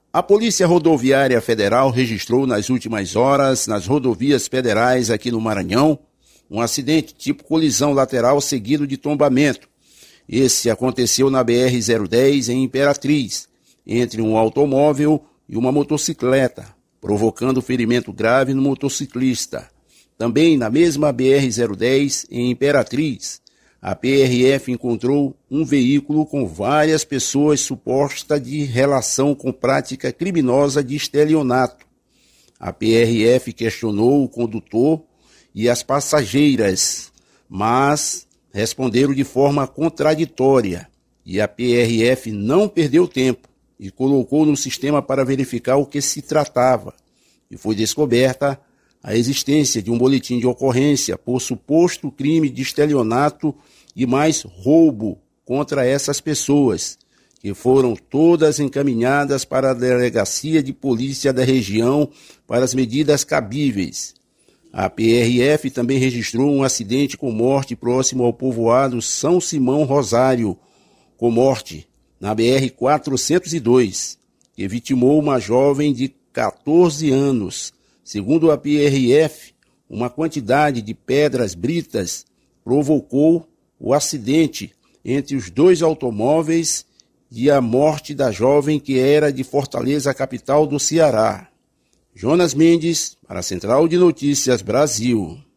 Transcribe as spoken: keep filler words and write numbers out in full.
A Polícia Rodoviária Federal registrou nas últimas horas, nas rodovias federais aqui no Maranhão, um acidente tipo colisão lateral seguido de tombamento. Esse aconteceu na B R zero dez em Imperatriz, entre um automóvel e uma motocicleta, provocando ferimento grave no motociclista. Também na mesma B R zero dez em Imperatriz, a P R F encontrou um veículo com várias pessoas supostas de relação com prática criminosa de estelionato. A P R F questionou o condutor e as passageiras, mas responderam de forma contraditória, e a P R F não perdeu tempo e colocou no sistema para verificar o que se tratava, e foi descoberta a existência de um boletim de ocorrência por suposto crime de estelionato e mais roubo contra essas pessoas, que foram todas encaminhadas para a Delegacia de Polícia da região para as medidas cabíveis. A P R F também registrou um acidente com morte próximo ao povoado São Simão Rosário, com morte na B R quatrocentos e dois, que vitimou uma jovem de catorze anos. Segundo a P R F, uma quantidade de pedras britas provocou o acidente entre os dois automóveis e a morte da jovem, que era de Fortaleza, capital do Ceará. Jonas Mendes, para a Central de Notícias Brasil.